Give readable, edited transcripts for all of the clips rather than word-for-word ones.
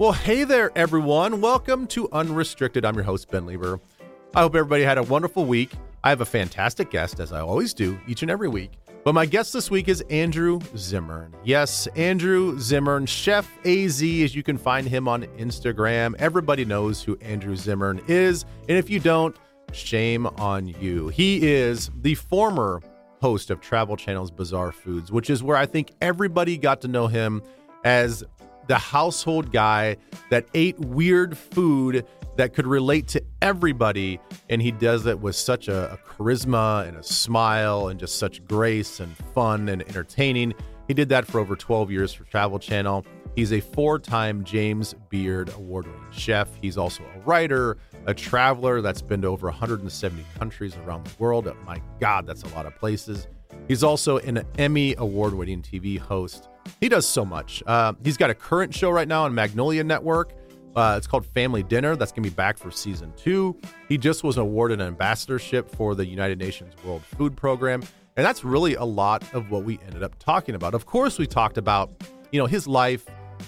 Well, hey there, everyone. Welcome to Unrestricted. I'm your host, Ben Lieber. I hope everybody had a wonderful week. I have a fantastic guest, as I always do, each and every week. But my guest this week is Andrew Zimmern. Yes, Andrew Zimmern, Chef AZ, as you can find him on Instagram. Everybody knows who Andrew Zimmern is. And if you don't, shame on you. He is the former host of Travel Channel's Bizarre Foods, which is where I think everybody got to know him as the household guy that ate weird food that could relate to everybody. And he does it with such a charisma and a smile and just such grace and fun and entertaining. He did that for over 12 years for Travel Channel. He's a 4-time James Beard award-winning chef. He's also a writer, a traveler that's been to over 170 countries around the world. Oh my God, that's a lot of places. He's also an Emmy award-winning TV host. He does so much. He's got a current show right now on Magnolia Network. It's called Family Dinner. That's going to be back for season 2. He just was awarded an ambassadorship for the United Nations World Food Program. And that's really a lot of what we ended up talking about. Of course, we talked about, his life,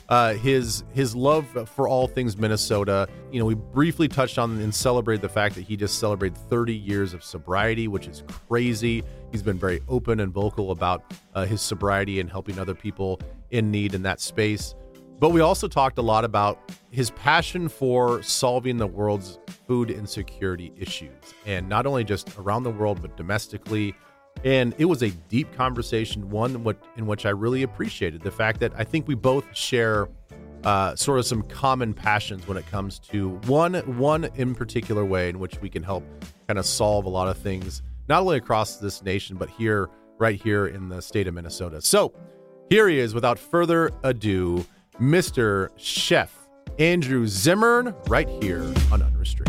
his love for all things Minnesota. We briefly touched on and celebrated the fact that he just celebrated 30 years of sobriety, which is crazy. He's been very open and vocal about his sobriety and helping other people in need in that space. But we also talked a lot about his passion for solving the world's food insecurity issues, and not only just around the world, but domestically. And it was a deep conversation, one in which I really appreciated the fact that I think we both share sort of some common passions when it comes to one in particular way in which we can help kind of solve a lot of things, not only across this nation, but right here in the state of Minnesota. So here he is, without further ado, Mr. Chef Andrew Zimmern, right here on Unrestricted.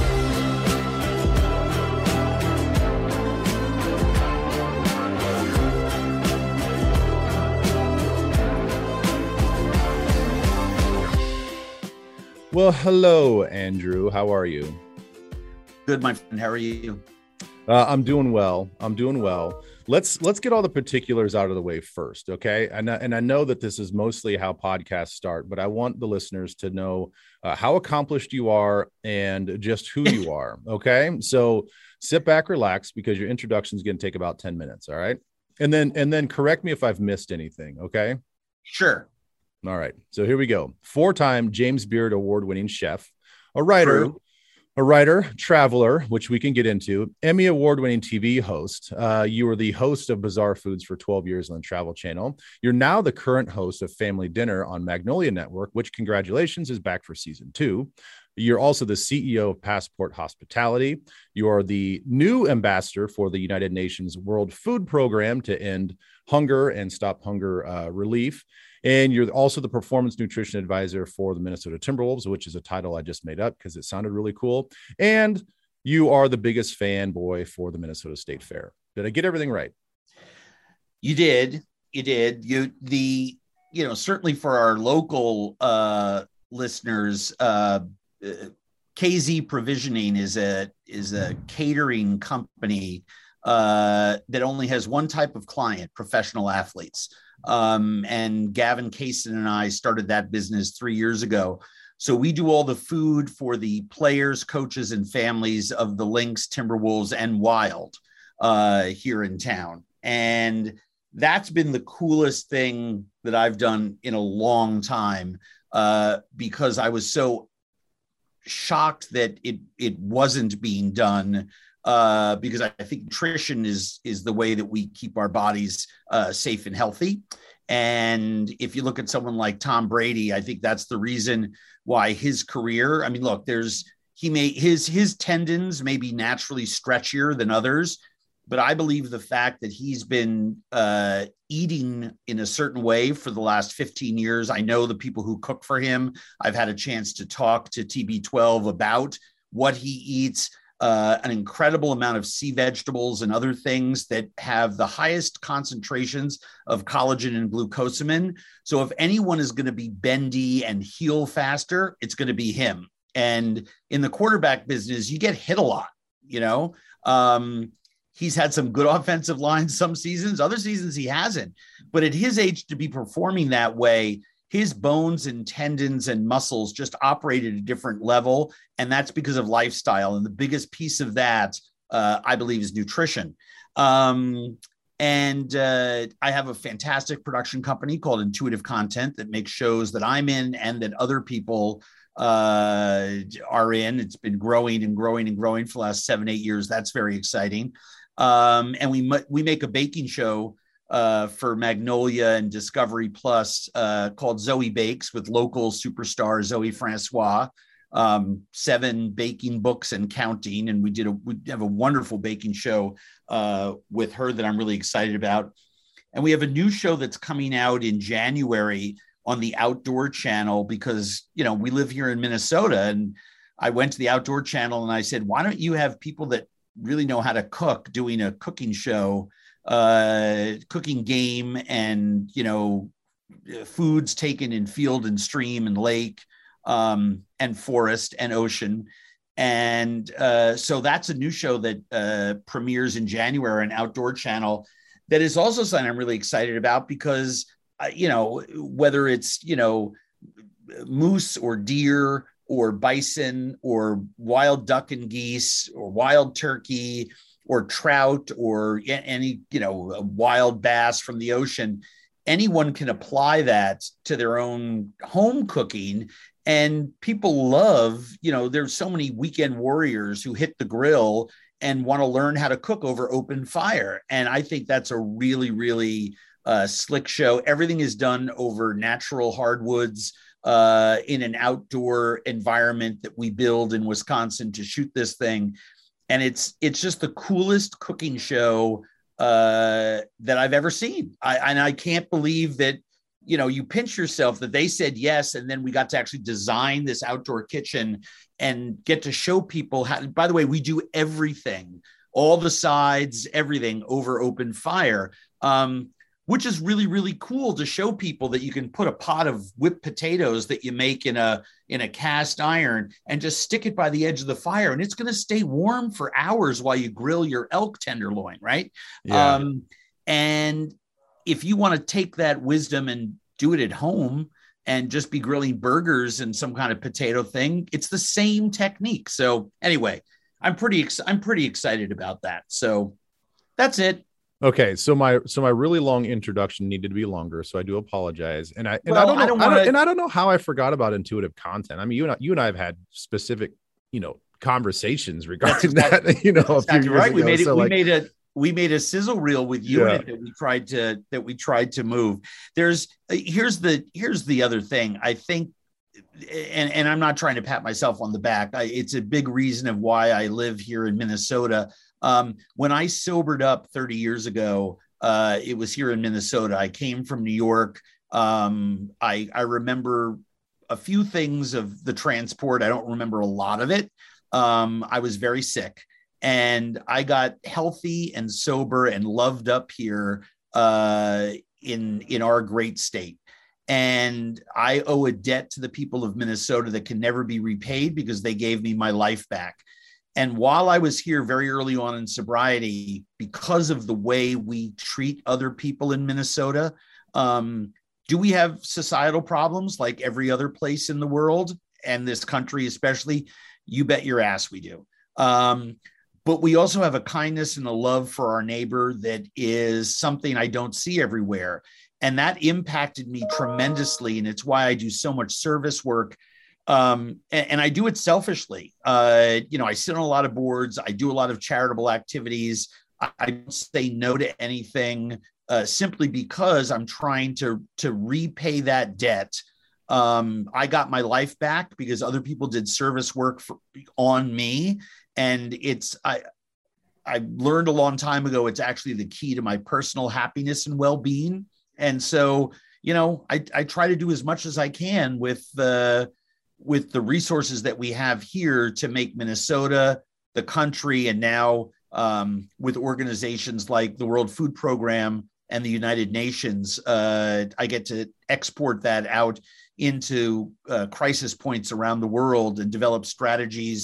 Well, hello, Andrew. How are you? Good, my friend. How are you? I'm doing well. Let's get all the particulars out of the way first, okay? And I know that this is mostly how podcasts start, but I want the listeners to know how accomplished you are and just who you are, okay? So sit back, relax, because your introduction is going to take about 10 minutes, all right? And then correct me if I've missed anything, okay? Sure. All right. So here we go. 4-time James Beard award-winning chef, a writer. True. A writer, traveler, which we can get into, Emmy award-winning TV host. You were the host of Bizarre Foods for 12 years on Travel Channel. You're now the current host of Family Dinner on Magnolia Network, which, congratulations, is back for season 2. You're also the CEO of Passport Hospitality. You are the new ambassador for the United Nations World Food Program to end hunger and stop hunger relief. And you're also the performance nutrition advisor for the Minnesota Timberwolves, which is a title I just made up because it sounded really cool. And you are the biggest fanboy for the Minnesota State Fair. Did I get everything right? You did. Certainly for our local listeners, KZ Provisioning is a catering company that only has one type of client: professional athletes. And Gavin Kaysen and I started that business 3 years ago. So we do all the food for the players, coaches, and families of the Lynx, Timberwolves, and Wild here in town. And that's been the coolest thing that I've done in a long time because I was so shocked that it wasn't being done. Because I think nutrition is the way that we keep our bodies safe and healthy. And if you look at someone like Tom Brady, I think that's the reason why his career, I mean, look, his tendons may be naturally stretchier than others, but I believe the fact that he's been eating in a certain way for the last 15 years. I know the people who cook for him. I've had a chance to talk to TB12 about what he eats. An incredible amount of sea vegetables and other things that have the highest concentrations of collagen and glucosamine. So if anyone is going to be bendy and heal faster, it's going to be him. And in the quarterback business, you get hit a lot, He's had some good offensive lines some seasons, other seasons he hasn't. But at his age, to be performing that way his bones and tendons and muscles just operate at a different level. And that's because of lifestyle. And the biggest piece of that, I believe, is nutrition. I have a fantastic production company called Intuitive Content that makes shows that I'm in and that other people are in. It's been growing and growing and growing for the last 7-8 years. That's very exciting. And we make a baking show for Magnolia and Discovery Plus called Zoe Bakes with local superstar Zoe Francois. 7 baking books and counting. And we have a wonderful baking show with her that I'm really excited about. And we have a new show that's coming out in January on the Outdoor Channel because, you know, we live here in Minnesota, and I went to the Outdoor Channel and I said, why don't you have people that really know how to cook doing a cooking show, cooking game, and, you know, foods taken in field and stream and lake, and forest and ocean. And so that's a new show that premieres in January on Outdoor Channel. That is also something I'm really excited about because, you know, whether it's, you know, moose or deer or bison or wild duck and geese or wild turkey or trout or any, you know, wild bass from the ocean, anyone can apply that to their own home cooking. And people love, you know, there's so many weekend warriors who hit the grill and want to learn how to cook over open fire. And I think that's a really, really slick show. Everything is done over natural hardwoods in an outdoor environment that we build in Wisconsin to shoot this thing. And it's just the coolest cooking show that I've ever seen. I can't believe that, you know, you pinch yourself that they said yes. And then we got to actually design this outdoor kitchen and get to show people how, by the way, we do everything, all the sides, everything over open fire, which is really, really cool to show people that you can put a pot of whipped potatoes that you make in a cast iron and just stick it by the edge of the fire. And it's going to stay warm for hours while you grill your elk tenderloin. Right. Yeah. And if you want to take that wisdom and do it at home and just be grilling burgers and some kind of potato thing, it's the same technique. So anyway, I'm pretty excited about that. So that's it. Okay, so my really long introduction needed to be longer, so I do apologize. And I don't know how I forgot about Intuitive Content. I mean, you and I have had specific, you know, conversations regarding that. You know, exactly right. We made a sizzle reel with you in it that we tried to move. Here's the other thing. I think, and I'm not trying to pat myself on the back. It's a big reason of why I live here in Minnesota. When I sobered up 30 years ago, it was here in Minnesota. I came from New York. I remember a few things of the transport. I don't remember a lot of it. I was very sick. And I got healthy and sober and loved up here in our great state. And I owe a debt to the people of Minnesota that can never be repaid because they gave me my life back. And while I was here very early on in sobriety, because of the way we treat other people in Minnesota, do we have societal problems like every other place in the world and this country especially? You bet your ass we do. But we also have a kindness and a love for our neighbor that is something I don't see everywhere. And that impacted me tremendously. And it's why I do so much service work. And I do it selfishly. You know, I sit on a lot of boards. I do a lot of charitable activities. I don't say no to anything simply because I'm trying to repay that debt. I got my life back because other people did service work on me. And I learned a long time ago, it's actually the key to my personal happiness and well-being. And so, you know, I try to do as much as I can with the resources that we have here to make Minnesota, the country, and now with organizations like the World Food Program and the United Nations, I get to export that out into crisis points around the world and develop strategies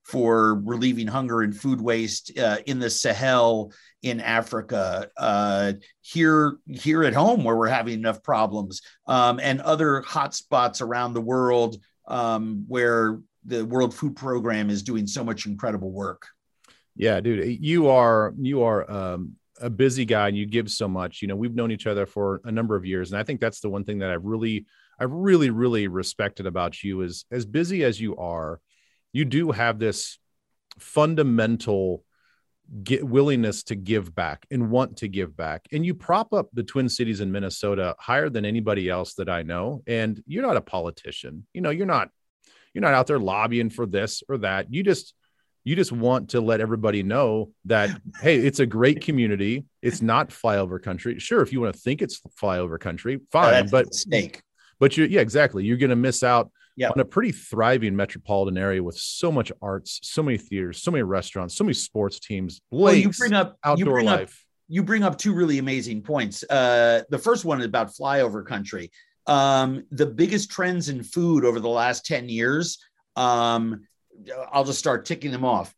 for relieving hunger and food waste in the Sahel, in Africa, here at home where we're having enough problems, and other hotspots around the world where the World Food Program is doing so much incredible work. Yeah, dude, you are a busy guy and you give so much. We've known each other for a number of years, and I think that's the one thing that I really respected about you is, as busy as you are, you do have this fundamental willingness to give back and want to give back. And you prop up the Twin Cities in Minnesota higher than anybody else that I know. And you're not a politician. You're not out there lobbying for this or that. You just want to let everybody know that, hey, it's a great community. It's not flyover country. Sure, if you want to think it's flyover country, fine. But mistake. But exactly. You're going to miss out yeah. on a pretty thriving metropolitan area with so much arts, so many theaters, so many restaurants, so many sports teams, lakes, outdoor life. You bring up two really amazing points. The first one is about flyover country. The biggest trends in food over the last 10 years, I'll just start ticking them off.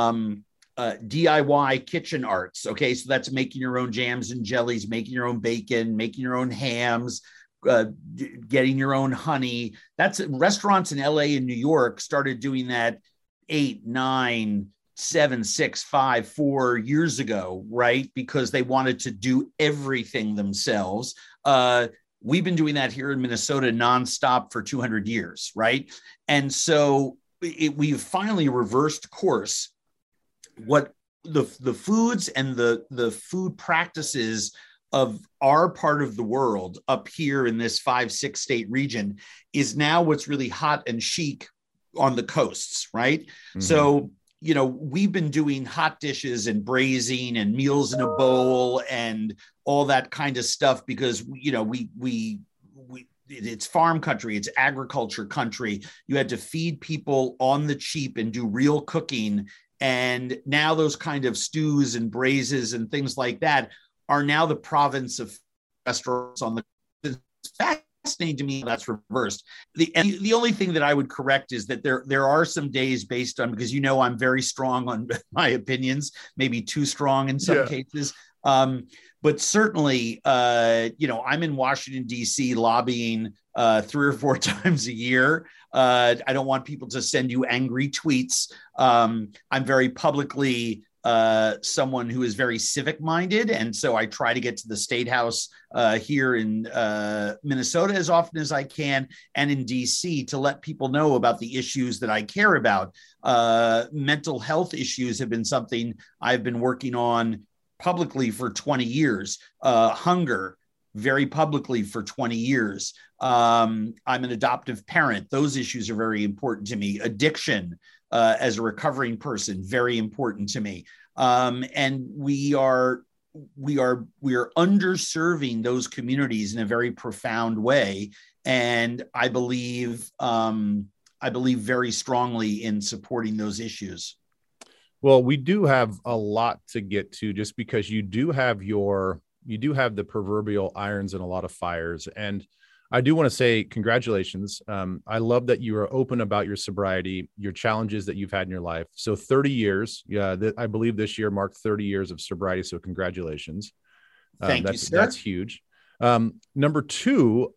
DIY kitchen arts. Okay. So that's making your own jams and jellies, making your own bacon, making your own hams, getting your own honey. That's restaurants in LA and New York started doing that 8, 9, 7, 6, 5, 4 years ago, right? Because they wanted to do everything themselves. We've been doing that here in Minnesota nonstop for 200 years, right? And so we've finally reversed course. What the foods and the food practices of our part of the world up here in this 5-6 state region is now what's really hot and chic on the coasts, right? Mm-hmm. So, we've been doing hot dishes and braising and meals in a bowl and all that kind of stuff because, it's farm country, it's agriculture country. You had to feed people on the cheap and do real cooking. And now those kind of stews and braises and things like that are now the province of restaurants on the. It's fascinating to me that's reversed. The only thing that I would correct is that there are some days based on, because I'm very strong on my opinions, maybe too strong in some cases. But certainly, I'm in Washington, D.C. lobbying 3 or 4 times a year. I don't want people to send you angry tweets. I'm very publicly someone who is very civic minded. And so I try to get to the State House here in Minnesota as often as I can, and in DC to let people know about the issues that I care about. Mental health issues have been something I've been working on publicly for 20 years. Hunger, very publicly for 20 years. I'm an adoptive parent. Those issues are very important to me. Addiction, as a recovering person, very important to me. And we are underserving those communities in a very profound way. And I believe very strongly in supporting those issues. Well, we do have a lot to get to, just because you do have the proverbial irons in a lot of fires. And I do want to say congratulations. I love that you are open about your sobriety, your challenges that you've had in your life. So 30 years, I believe this year marked 30 years of sobriety. So congratulations. Thank you, sir. That's huge. Number 2,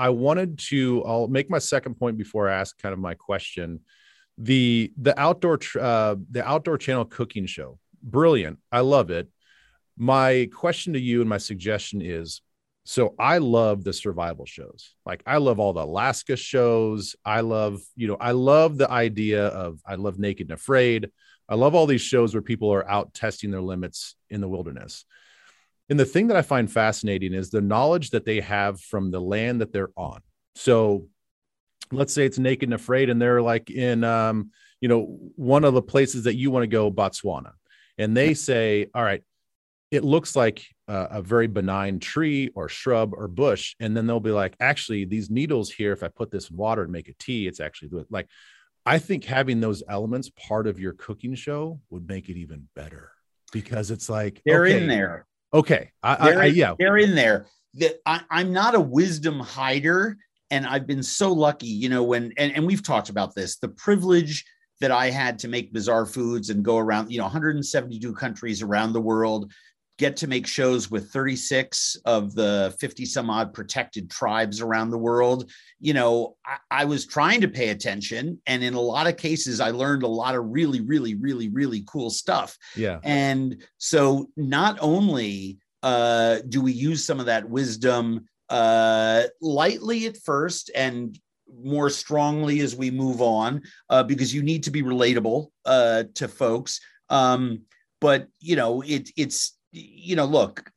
I'll make my second point before I ask kind of my question. The outdoor channel cooking show, brilliant. I love it. My question to you and my suggestion is, so I love the survival shows. Like, I love all the Alaska shows. I love the idea of, I love Naked and Afraid. I love all these shows where people are out testing their limits in the wilderness. And the thing that I find fascinating is the knowledge that they have from the land that they're on. So let's say it's Naked and Afraid, and they're like in, one of the places that you want to go, Botswana. And they say, all right, it looks like a very benign tree or shrub or bush. And then they'll be like, actually, these needles here, if I put this in water and make a tea, it's actually like, I think having those elements part of your cooking show would make it even better, because it's like, they're in there. Okay. They're in there. I'm not a wisdom hider. And I've been so lucky, and we've talked about this, the privilege that I had to make Bizarre Foods and go around, 172 countries around the world, get to make shows with 36 of the 50 some odd protected tribes around the world. I was trying to pay attention. And in a lot of cases, I learned a lot of really, really, really, really cool stuff. Yeah. And so not only do we use some of that wisdom lightly at first and more strongly as we move on, because you need to be relatable to folks. But look,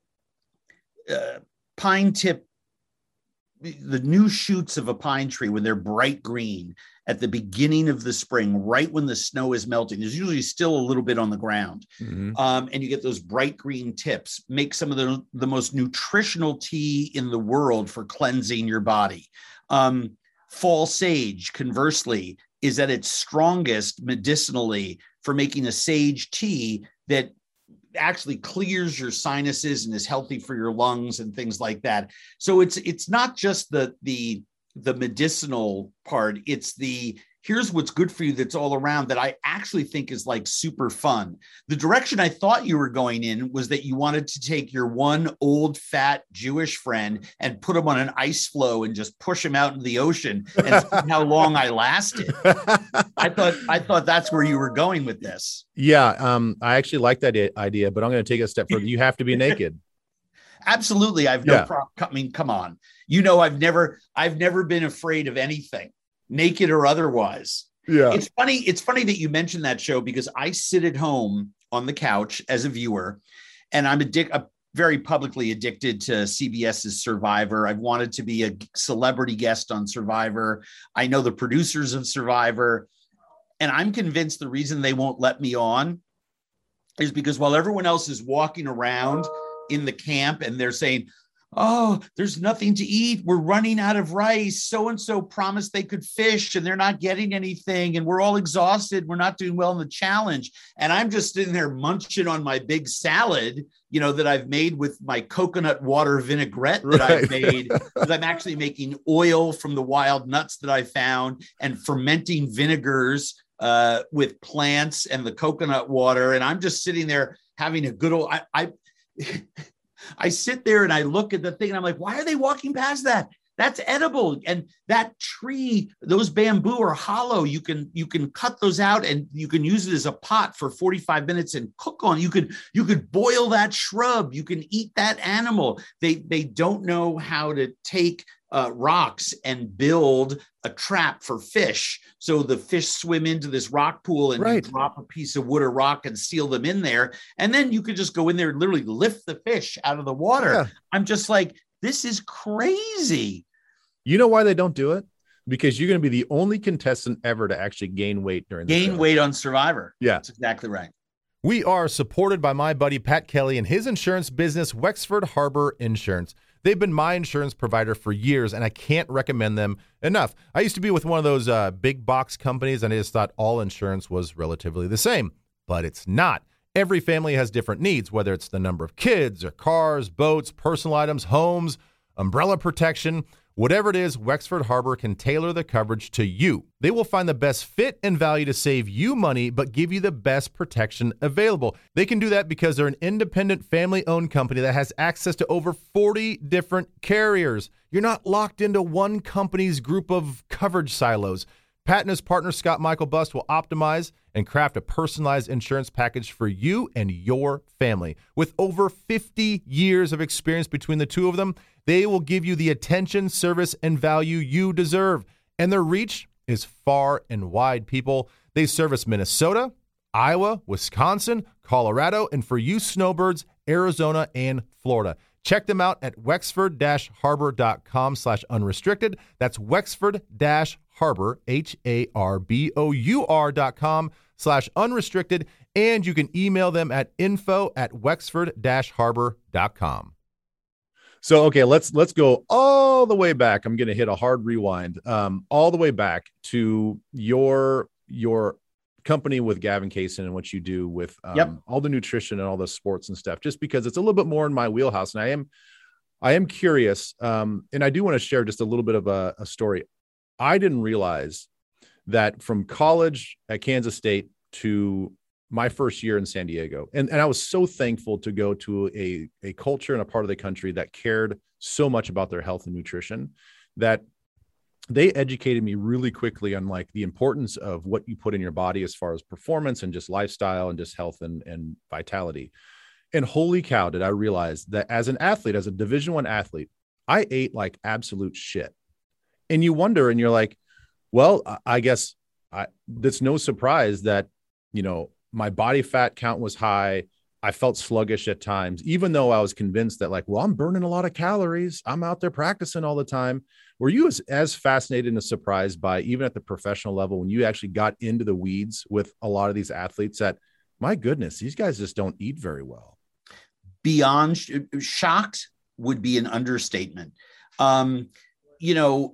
pine tip, the new shoots of a pine tree when they're bright green at the beginning of the spring, right when the snow is melting, there's usually still a little bit on the ground. Mm-hmm. And you get those bright green tips, make some of the most nutritional tea in the world for cleansing your body. Fall sage, conversely, is at its strongest medicinally for making a sage tea that actually clears your sinuses and is healthy for your lungs and things like that. So it's not just the medicinal part, it's here's what's good for you that's all around that I actually think is like super fun. The direction I thought you were going in was that you wanted to take your one old fat Jewish friend and put him on an ice floe and just push him out into the ocean and see how long I lasted. I thought that's where you were going with this. Yeah. I actually like that idea, but I'm going to take it a step further. You have to be naked. Absolutely. I've no problem. I mean, come on. I've never been afraid of anything, naked or otherwise. Yeah. It's funny that you mentioned that show, because I sit at home on the couch as a viewer, and I'm very publicly addicted to CBS's Survivor. I've wanted to be a celebrity guest on Survivor. I know the producers of Survivor, and I'm convinced the reason they won't let me on is because while everyone else is walking around in the camp and they're saying, oh, there's nothing to eat, we're running out of rice, so-and-so promised they could fish and they're not getting anything, and we're all exhausted, we're not doing well in the challenge, and I'm just sitting there munching on my big salad, that I've made with my coconut water vinaigrette that I've made, because I'm actually making oil from the wild nuts that I found and fermenting vinegars with plants and the coconut water, and I'm just sitting there having a good old I sit there and I look at the thing and I'm like, why are they walking past that? That's edible. And that tree, those bamboo are hollow. You can cut those out and you can use it as a pot for 45 minutes and cook on. You could boil that shrub. You can eat that animal. They don't know how to take rocks and build a trap for fish. So the fish swim into this rock pool and you drop a piece of wood or rock and seal them in there. And then you could just go in there and literally lift the fish out of the water. Yeah. I'm just like, this is crazy. You know why they don't do it? Because you're going to be the only contestant ever to actually gain weight during the show. Weight on Survivor. Yeah. That's exactly right. We are supported by my buddy Pat Kelly and his insurance business, Wexford Harbor Insurance. They've been my insurance provider for years, and I can't recommend them enough. I used to be with one of those big box companies, and I just thought all insurance was relatively the same, but it's not. Every family has different needs, whether it's the number of kids or cars, boats, personal items, homes, umbrella protection. Whatever it is, Wexford Harbor can tailor the coverage to you. They will find the best fit and value to save you money, but give you the best protection available. They can do that because they're an independent family-owned company that has access to over 40 different carriers. You're not locked into one company's group of coverage silos. Pat and his partner, Scott Michael Bust, will optimize and craft a personalized insurance package for you and your family. With over 50 years of experience between the two of them, they will give you the attention, service, and value you deserve. And their reach is far and wide, people. They service Minnesota, Iowa, Wisconsin, Colorado, and for you snowbirds, Arizona and Florida. Check them out at wexford-harbor.com/unrestricted. That's wexford-harbor, harbor.com/unrestricted. And you can email them at info@wexford-harbor.com. So, okay, let's go all the way back. I'm going to hit a hard rewind, all the way back to your company with Gavin Kaysen and what you do with all the nutrition and all the sports and stuff, just because it's a little bit more in my wheelhouse. And I am curious. And I do want to share just a little bit of a story. I didn't realize that from college at Kansas State to my first year in San Diego. And I was so thankful to go to a culture and a part of the country that cared so much about their health and nutrition, that they educated me really quickly on like the importance of what you put in your body as far as performance and just lifestyle and just health and vitality. And holy cow, did I realize that as an athlete, as a Division I athlete, I ate like absolute shit. And you wonder, and you're like, well, I guess it's no surprise that, you know, my body fat count was high. I felt sluggish at times, even though I was convinced that like, well, I'm burning a lot of calories. I'm out there practicing all the time. Were you as fascinated and surprised by, even at the professional level, when you actually got into the weeds with a lot of these athletes, that, my goodness, these guys just don't eat very well? Beyond shocked would be an understatement. You know,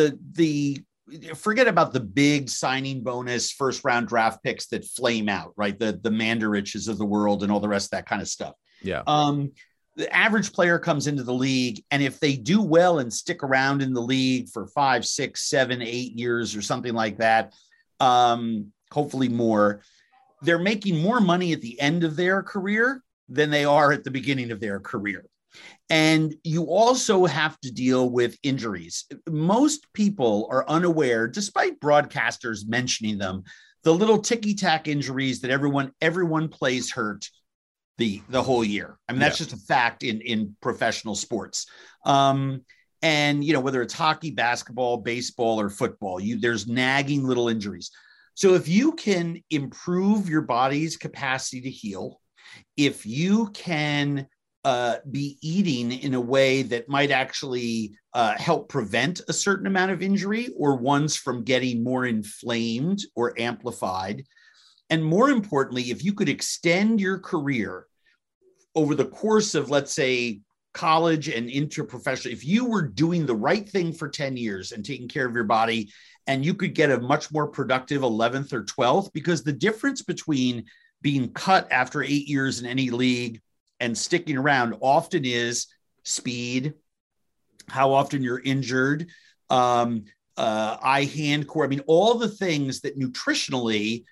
forget about the big signing bonus, first round draft picks that flame out, right? The Mandariches of the world and all the rest of that kind of stuff. Yeah. The average player comes into the league, and if they do well and stick around in the league for 5, 6, 7, 8 years or something like that, hopefully more, they're making more money at the end of their career than they are at the beginning of their career. And you also have to deal with injuries. Most people are unaware, despite broadcasters mentioning them, the little ticky-tack injuries that everyone plays hurt the whole year. I mean, that's just a fact in professional sports. And, you know, whether it's hockey, basketball, baseball, or football, there's nagging little injuries. So if you can improve your body's capacity to heal, if you can be eating in a way that might actually help prevent a certain amount of injury or ones from getting more inflamed or amplified. And more importantly, if you could extend your career over the course of, let's say, college and into professional, if you were doing the right thing for 10 years and taking care of your body, and you could get a much more productive 11th or 12th, because the difference between being cut after 8 years in any league and sticking around often is speed, how often you're injured, eye-hand core. I mean, all the things that nutritionally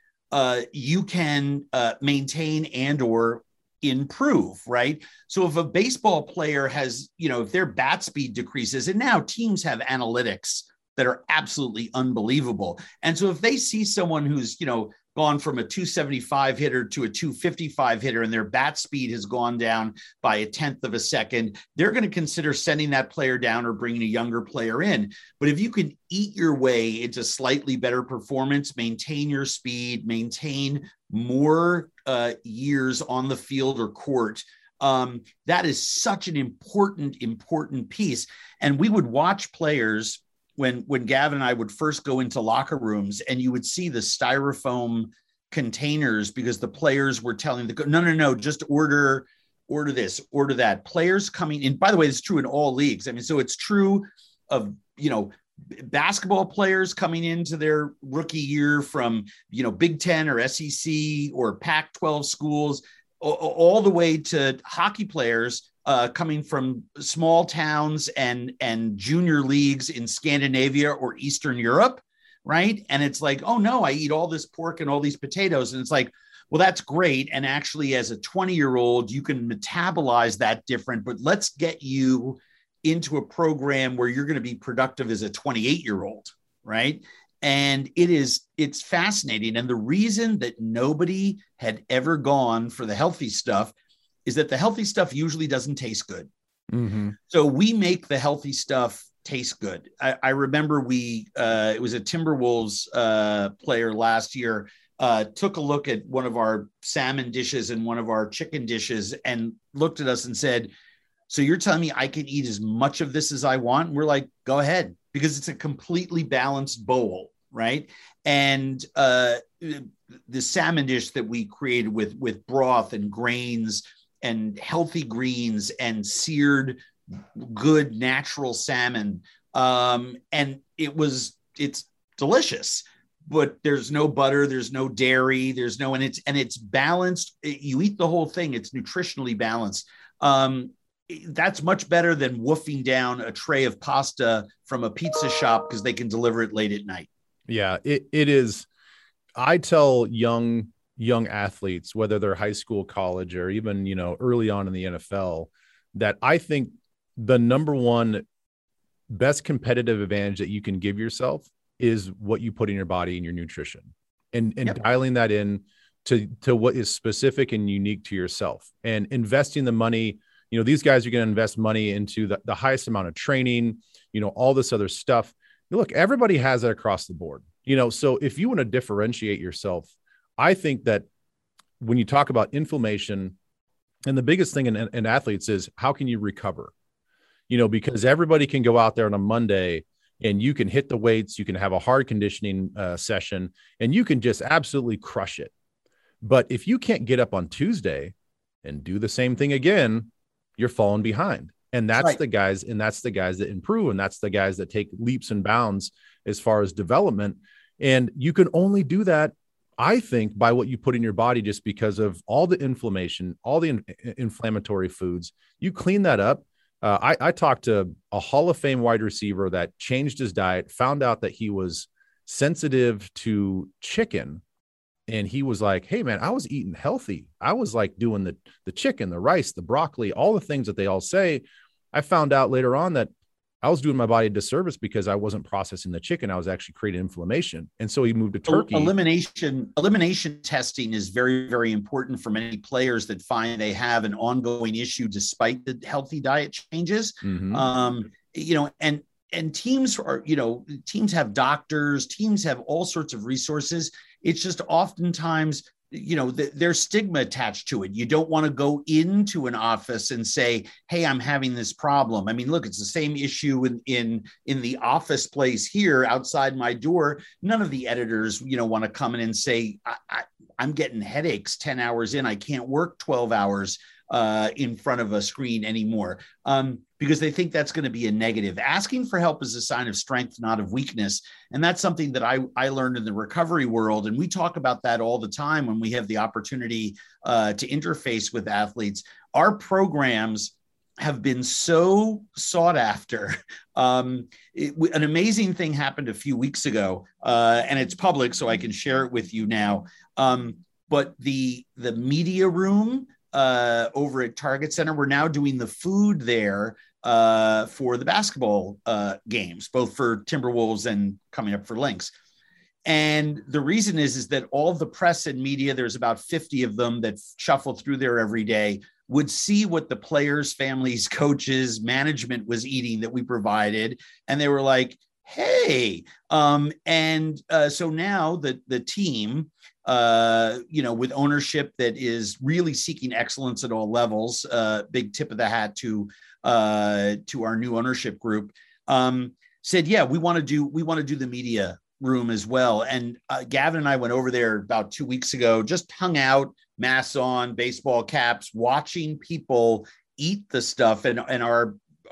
you can maintain and or improve, right? So if a baseball player has, you know, if their bat speed decreases, and now teams have analytics that are absolutely unbelievable. And so if they see someone who's, you know, gone from a 275 hitter to a 255 hitter and their bat speed has gone down by 1/10 of a second, they're going to consider sending that player down or bringing a younger player in. But if you can eat your way into slightly better performance, maintain your speed, maintain more years on the field or court, that is such an important piece. And we would watch players when Gavin and I would first go into locker rooms, and you would see the styrofoam containers because the players were telling no, just order this, order that. Players coming in, by the way, it's true in all leagues. I mean, so it's true of, you know, basketball players coming into their rookie year from, you know, Big Ten or SEC or Pac-12 schools, all the way to hockey players coming from small towns and junior leagues in Scandinavia or Eastern Europe, right? And it's like, oh no, I eat all this pork and all these potatoes. And it's like, well, that's great. And actually, as a 20-year-old, you can metabolize that different, but let's get you into a program where you're going to be productive as a 28-year-old, right? And it's fascinating. And the reason that nobody had ever gone for the healthy stuff is that the healthy stuff usually doesn't taste good. Mm-hmm. So we make the healthy stuff taste good. I remember it was a Timberwolves player last year, took a look at one of our salmon dishes and one of our chicken dishes and looked at us and said, so you're telling me I can eat as much of this as I want? And we're like, go ahead, because it's a completely balanced bowl, right? And the salmon dish that we created with broth and grains and healthy greens and seared good natural salmon. And it's delicious, but there's no butter, there's no dairy, and it's balanced. You eat the whole thing. It's nutritionally balanced. That's much better than woofing down a tray of pasta from a pizza shop because they can deliver it late at night. Yeah, it is. I tell young athletes, whether they're high school, college, or even, early on in the NFL, that I think the number one best competitive advantage that you can give yourself is what you put in your body and your nutrition, and Yep. dialing that in to what is specific and unique to yourself, and investing the money. These guys are going to invest money into the highest amount of training, all this other stuff. Look, everybody has it across the board, so if you want to differentiate yourself, I think that when you talk about inflammation, and the biggest thing in athletes is how can you recover? Because everybody can go out there on a Monday and you can hit the weights, you can have a hard conditioning session, and you can just absolutely crush it. But if you can't get up on Tuesday and do the same thing again, you're falling behind. And that's Right. the guys, that improve, and that's the guys that take leaps and bounds as far as development. And you can only do that, I think, by what you put in your body, just because of all the inflammation, all the inflammatory foods. You clean that up. I talked to a Hall of Fame wide receiver that changed his diet, found out that he was sensitive to chicken. And he was like, hey, man, I was eating healthy. I was like doing the chicken, the rice, the broccoli, all the things that they all say. I found out later on that I was doing my body a disservice because I wasn't processing the chicken. I was actually creating inflammation. And so he moved to turkey. Elimination testing is very, very important for many players that find they have an ongoing issue despite the healthy diet changes. Mm-hmm. And teams have doctors, teams have all sorts of resources. It's just oftentimes, there's stigma attached to it. You don't want to go into an office and say, hey, I'm having this problem. I mean, look, it's the same issue in the office place here outside my door. None of the editors, want to come in and say, I'm getting headaches 10 hours in. I can't work 12 hours in front of a screen anymore, because they think that's going to be a negative. Asking for help is a sign of strength, not of weakness. And that's something that I learned in the recovery world. And we talk about that all the time when we have the opportunity to interface with athletes. Our programs have been so sought after. An amazing thing happened a few weeks ago, and it's public, so I can share it with you now. But the media room over at Target Center, we're now doing the food there for the basketball games, both for Timberwolves and coming up for Lynx. And the reason is that all the press and media, there's about 50 of them that shuffle through there every day, would see what the players, families, coaches, management was eating that we provided. And they were like, hey, so now the team, with ownership that is really seeking excellence at all levels, big tip of the hat to our new ownership group, said, yeah, we want to do the media room as well. And Gavin and I went over there about 2 weeks ago, just hung out, masks on, baseball caps, watching people eat the stuff. And our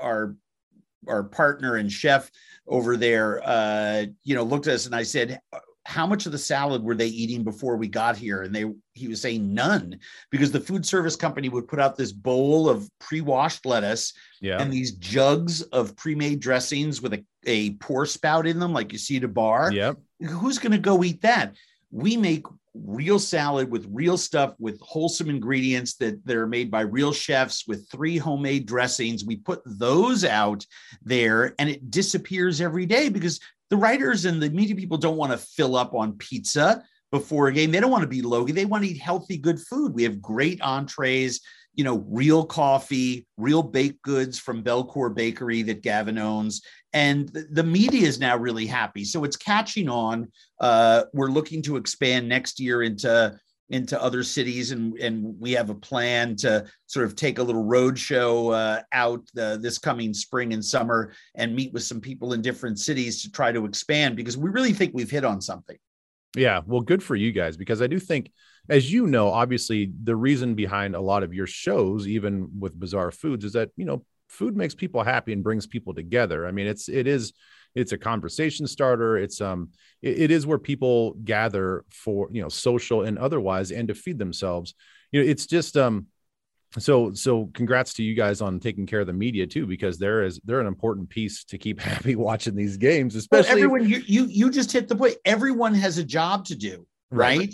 partner and chef over there, looked at us, and I said, how much of the salad were they eating before we got here? And he was saying none, because the food service company would put out this bowl of pre-washed lettuce and these jugs of pre-made dressings with a pour spout in them, like you see at a bar. Yep. Who's going to go eat that? We make real salad with real stuff, with wholesome ingredients that are made by real chefs, with 3 homemade dressings. We put those out there, and it disappears every day because the writers and the media people don't want to fill up on pizza before a game. They don't want to be logy. They want to eat healthy, good food. We have great entrees, real coffee, real baked goods from Belcourt Bakery that Gavin owns. And the media is now really happy. So it's catching on. We're looking to expand next year into other cities. And we have a plan to sort of take a little road show out this coming spring and summer and meet with some people in different cities to try to expand, because we really think we've hit on something. Yeah, well, good for you guys, because I do think, as you know, obviously the reason behind a lot of your shows, even with Bizarre Foods, is that, food makes people happy and brings people together. I mean, it's a conversation starter. It is where people gather for, social and otherwise, and to feed themselves. It's just, So congrats to you guys on taking care of the media too, because they're an important piece to keep happy watching these games, Well, especially everyone, you just hit the point. Everyone has a job to do, right?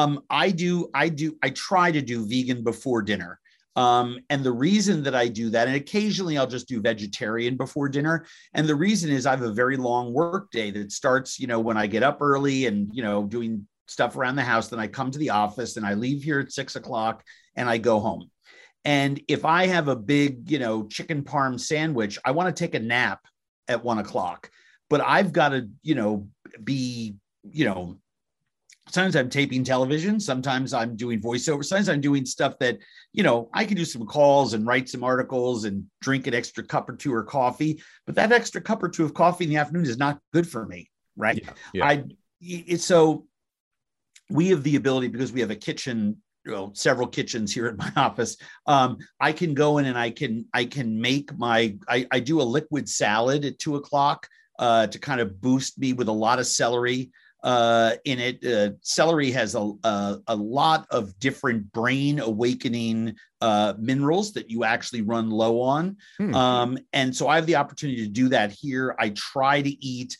I try to do vegan before dinner. And the reason that I do that, and occasionally I'll just do vegetarian before dinner. And the reason is I have a very long work day that starts, when I get up early and, doing stuff around the house. Then I come to the office and I leave here at 6 o'clock and I go home. And if I have a big, chicken parm sandwich, I want to take a nap at 1 o'clock, but I've got to, be, sometimes I'm taping television. Sometimes I'm doing voiceover. Sometimes I'm doing stuff that, I can do some calls and write some articles and drink an extra cup or two of coffee. But that extra cup or two of coffee in the afternoon is not good for me. Right. Yeah. So we have the ability, because we have a kitchen, several kitchens here at my office. I can go in and I can make I do a liquid salad at 2 o'clock to kind of boost me with a lot of celery in it. Celery has a lot of different brain awakening minerals that you actually run low on. And so I have the opportunity to do that here. I try to eat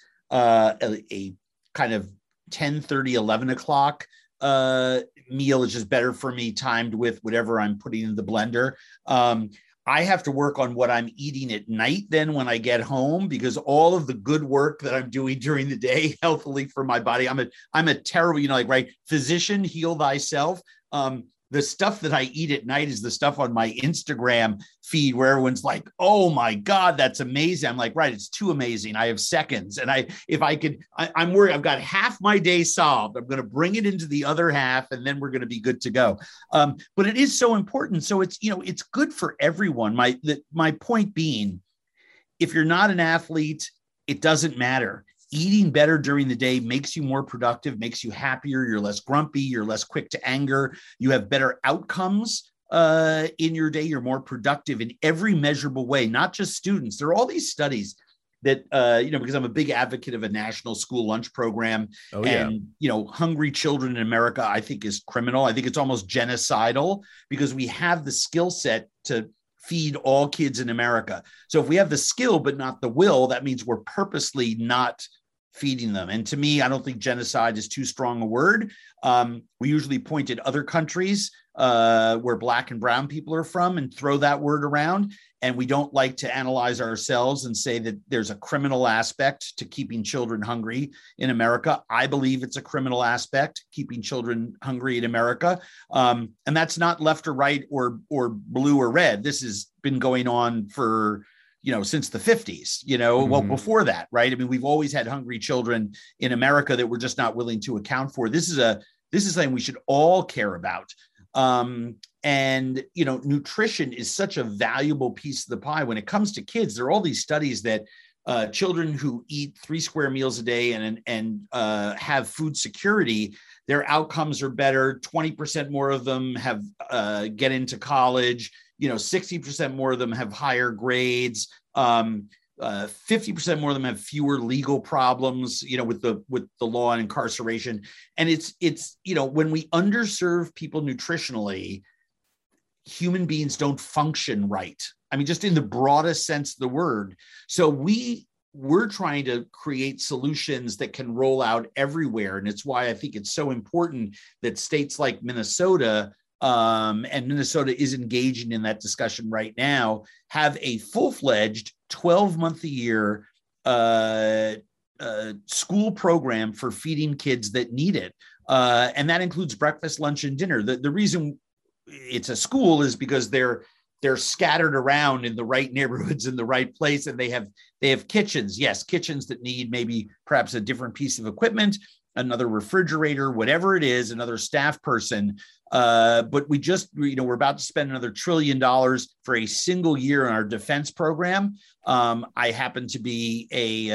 a kind of 10:30, 11 o'clock meal is just better for me, timed with whatever I'm putting in the blender. I have to work on what I'm eating at night then when I get home, because all of the good work that I'm doing during the day healthily for my body, I'm a terrible, right? Physician, heal thyself. The stuff that I eat at night is the stuff on my Instagram feed where everyone's like, oh my God, that's amazing. I'm like, right, it's too amazing. I have seconds. And I'm worried, I've got half my day solved. I'm going to bring it into the other half and then we're going to be good to go. But it is so important. So it's, it's good for everyone. My point being, if you're not an athlete, it doesn't matter. Eating better during the day makes you more productive, makes you happier. You're less grumpy. You're less quick to anger. You have better outcomes in your day. You're more productive in every measurable way, not just students. There are all these studies that, because I'm a big advocate of a national school lunch program. Hungry children in America, I think, is criminal. I think it's almost genocidal, because we have the skill set to feed all kids in America. So if we have the skill, but not the will, that means we're purposely not feeding them. And to me, I don't think genocide is too strong a word. We usually point at other countries where Black and brown people are from and throw that word around. And we don't like to analyze ourselves and say that there's a criminal aspect to keeping children hungry in America. I believe it's a criminal aspect, keeping children hungry in America. And that's not left or right or blue or red. This has been going on for, since the 50s, well, before that, right? I mean, we've always had hungry children in America that we're just not willing to account for. This is something we should all care about. And, nutrition is such a valuable piece of the pie. When it comes to kids, there are all these studies that children who eat 3 square meals a day and have food security, their outcomes are better. 20% more of them have get into college. 60% more of them have higher grades. 50% more of them have fewer legal problems, with the law and incarceration. And it's when we underserve people nutritionally, human beings don't function right. I mean, just in the broadest sense of the word. So we're trying to create solutions that can roll out everywhere. And it's why I think it's so important that states like Minnesota, and Minnesota is engaging in that discussion right now, have a full-fledged 12-month-a-year school program for feeding kids that need it. And that includes breakfast, lunch, and dinner. The reason it's a school is because they're scattered around in the right neighborhoods in the right place, and they have kitchens. Yes, kitchens that need maybe perhaps a different piece of equipment, another refrigerator, whatever it is, another staff person. But we're about to spend another $1 trillion for a single year in our defense program. I happen to be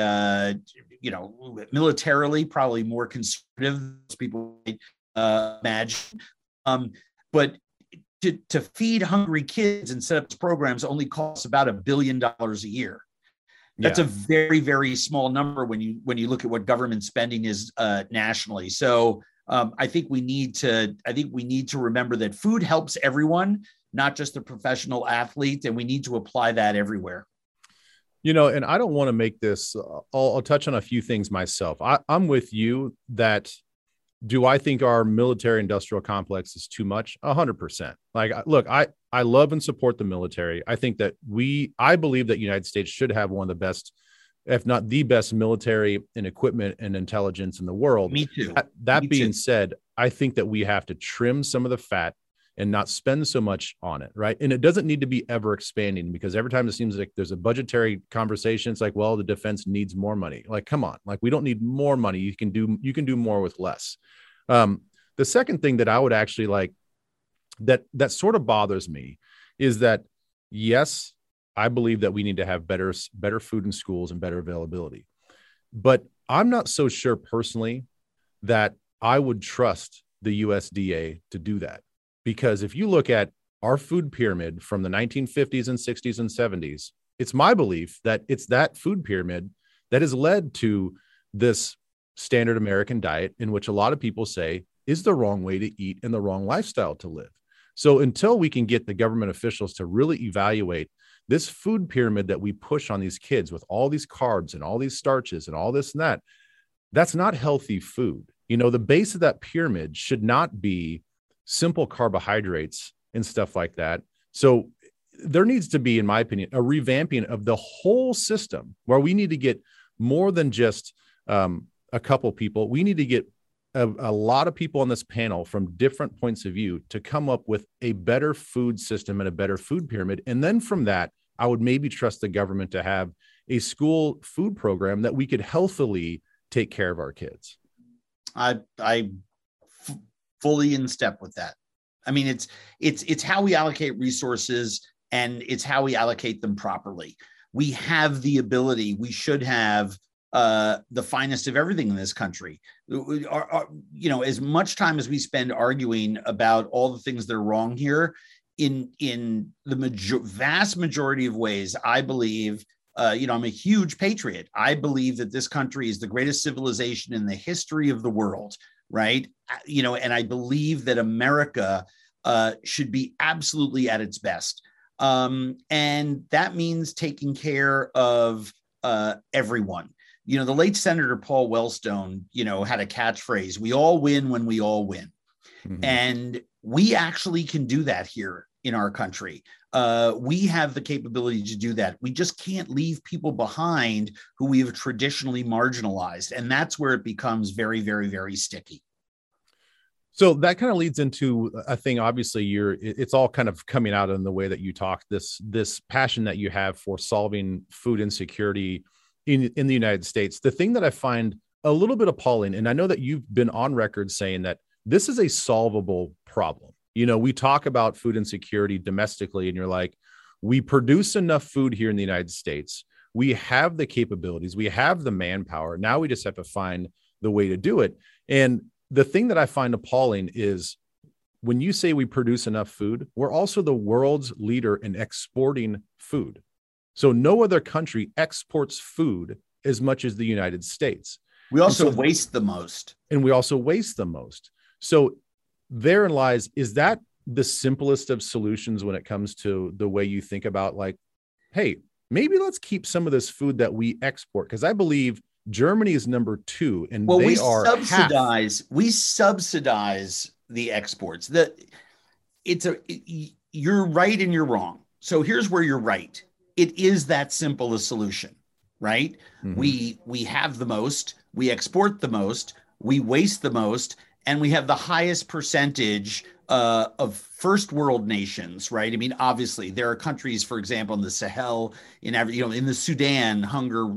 militarily probably more conservative than people might imagine. But to feed hungry kids and set up programs only costs about $1 billion a year. That's a very, very small number when you look at what government spending is nationally. So I think we need to remember that food helps everyone. not just the professional athlete. And we need to apply that everywhere. And I don't want to make this, I'll touch on a few things myself. I'm with you that, do I think our military industrial complex is too much? 100%. Like, look, I love and support the military. I think that I believe that United States should have one of the best, if not the best, military and equipment and intelligence in the world. Me too. That being said, I think that we have to trim some of the fat and not spend so much on it, right? And it doesn't need to be ever expanding, because every time it seems like there's a budgetary conversation, it's like, well, the defense needs more money. Like, come on, like, we don't need more money. You can do more with less. The second thing that I would actually like that sort of bothers me is that, yes, I believe that we need to have better food in schools and better availability, but I'm not so sure personally that I would trust the USDA to do that. Because if you look at our food pyramid from the 1950s and 60s and 70s, it's my belief that it's that food pyramid that has led to this standard American diet, in which a lot of people say is the wrong way to eat and the wrong lifestyle to live. So until we can get the government officials to really evaluate this food pyramid that we push on these kids with all these carbs and all these starches and all this and that, that's not healthy food. The base of that pyramid should not be simple carbohydrates and stuff like that. So there needs to be, in my opinion, a revamping of the whole system, where we need to get more than just a couple people. We need to get a lot of people on this panel from different points of view to come up with a better food system and a better food pyramid. And then from that, I would maybe trust the government to have a school food program that we could healthily take care of our kids. I fully in step with that. I mean, it's how we allocate resources, and it's how we allocate them properly. We have the ability. We should have the finest of everything in this country. As much time as we spend arguing about all the things that are wrong here, in the vast majority of ways, I believe. I'm a huge patriot. I believe that this country is the greatest civilization in the history of the world, right? And I believe that America should be absolutely at its best. And that means taking care of everyone. The late Senator Paul Wellstone, had a catchphrase: "We all win when we all win." Mm-hmm. And we actually can do that here in our country. We have the capability to do that. We just can't leave people behind who we have traditionally marginalized. And that's where it becomes very, very, very sticky. So that kind of leads into a thing. Obviously, it's all kind of coming out in the way that you talk, this passion that you have for solving food insecurity in the United States. The thing that I find a little bit appalling, and I know that you've been on record saying that this is a solvable problem. We talk about food insecurity domestically, and you're like, we produce enough food here in the United States. We have the capabilities. We have the manpower. Now we just have to find the way to do it. And the thing that I find appalling is when you say we produce enough food, we're also the world's leader in exporting food. So no other country exports food as much as the United States. We also waste the most. And we also waste the most. So therein lies, is that the simplest of solutions when it comes to the way you think about, like, hey, maybe let's keep some of this food that we export? Because I believe Germany is number 2, and we subsidize the exports. You're right and you're wrong. So here's where you're right. It is that simple a solution, right? Mm-hmm. We have the most, we export the most, we waste the most, and we have the highest percentage of first world nations, right? I mean, obviously, there are countries, for example, in the Sahel, in the Sudan, hunger,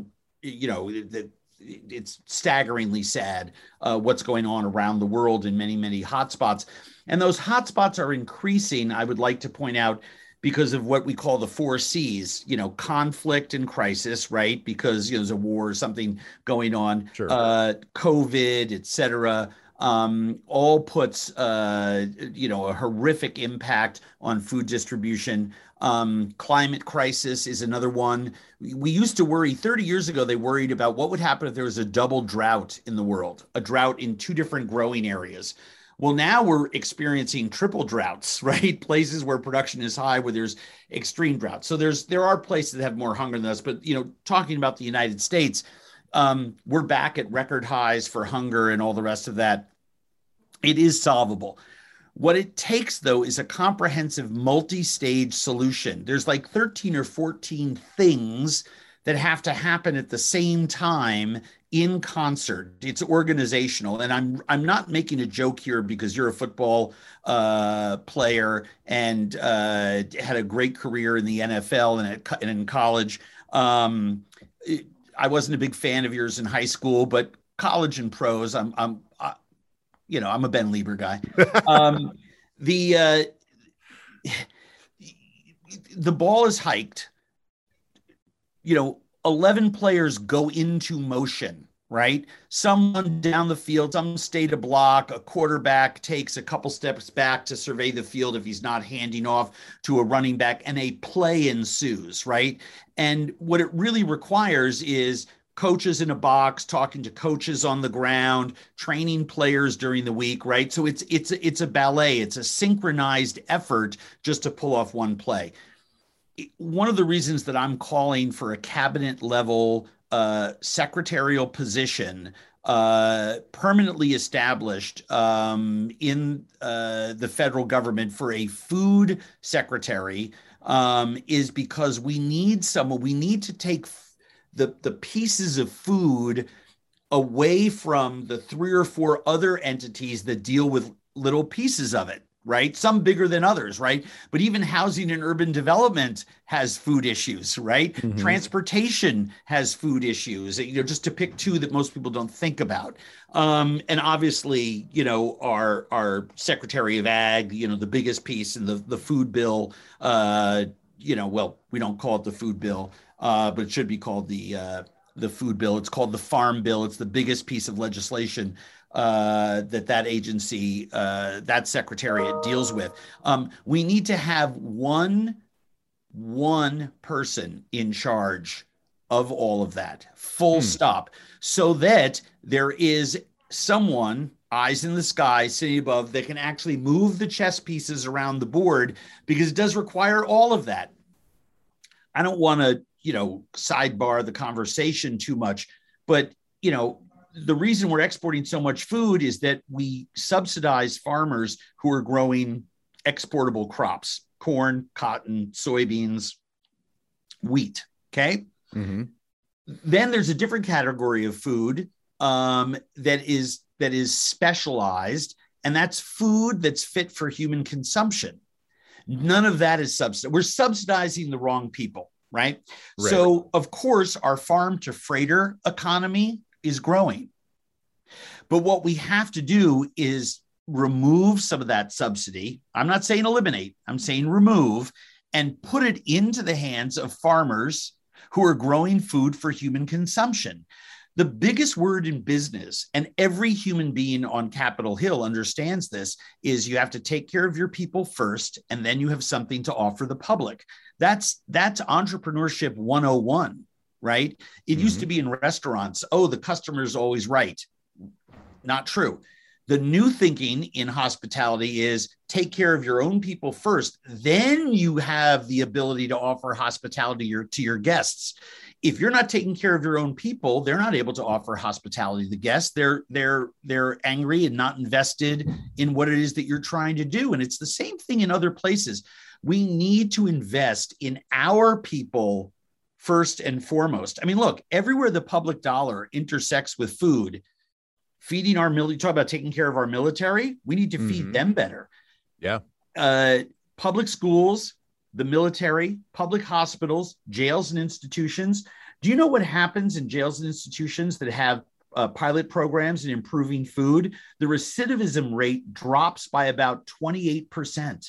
it's staggeringly sad what's going on around the world in many, many hotspots. And those hotspots are increasing, I would like to point out, because of what we call the 4 C's, conflict and crisis, right? Because there's a war or something going on, sure. COVID, et cetera. All puts, a horrific impact on food distribution. Climate crisis is another one. We used to worry 30 years ago, they worried about what would happen if there was a double drought in the world, a drought in 2 different growing areas. Well, now we're experiencing triple droughts, right? Places where production is high, where there's extreme drought. So there are places that have more hunger than us. But talking about the United States, we're back at record highs for hunger and all the rest of that. It is solvable. What it takes, though, is a comprehensive multi-stage solution. There's like 13 or 14 things that have to happen at the same time in concert. It's organizational. And I'm not making a joke here because you're a football player and had a great career in the NFL and in college. I wasn't a big fan of yours in high school, but college and pros, I'm a Ben Lieber guy. The ball is hiked. 11 players go into motion, right? Someone down the field, some stay to block. A quarterback takes a couple steps back to survey the field if he's not handing off to a running back, and a play ensues, right? And what it really requires is coaches in a box talking to coaches on the ground, training players during the week, right? So it's a ballet. It's a synchronized effort just to pull off one play. One of the reasons that I'm calling for a cabinet level secretarial position permanently established in the federal government for a food secretary is because we need to take the pieces of food away from the 3 or 4 other entities that deal with little pieces of it, right? Some bigger than others, right? But even housing and urban development has food issues, right? Mm-hmm. Transportation has food issues, just to pick 2 that most people don't think about. And obviously, our Secretary of Ag, the biggest piece in the food bill, well, we don't call it the food bill, but it should be called the food bill. It's called the Farm Bill. It's the biggest piece of legislation that agency, that secretariat deals with. We need to have one person in charge of all of that, full stop, so that there is someone, eyes in the sky, sitting above, that can actually move the chess pieces around the board, because it does require all of that. I don't want to, sidebar the conversation too much, but, the reason we're exporting so much food is that we subsidize farmers who are growing exportable crops: corn, cotton, soybeans, wheat. Okay. Mm-hmm. Then there's a different category of food that is specialized, and that's food that's fit for human consumption. None of that is subsidized. We're subsidizing the wrong people, right? So, of course, our farm to freighter economy is growing. But what we have to do is remove some of that subsidy. I'm not saying eliminate, I'm saying remove, and put it into the hands of farmers who are growing food for human consumption. The biggest word in business, and every human being on Capitol Hill understands this, is you have to take care of your people first, and then you have something to offer the public. That's entrepreneurship 101, right? It used to be in restaurants. Oh, the customer's always right. Not true. The new thinking in hospitality is take care of your own people first. Then you have the ability to offer hospitality to your guests. If you're not taking care of your own people, they're not able to offer hospitality to the guests. They're angry and not invested in what it is that you're trying to do. And it's the same thing in other places. We need to invest in our people first and foremost. I mean, look, everywhere the public dollar intersects with food, feeding our military, talk about taking care of our military, we need to feed them better. Yeah. Public schools, the military, public hospitals, jails and institutions. Do you know what happens in jails and institutions that have pilot programs in improving food? The recidivism rate drops by about 28%.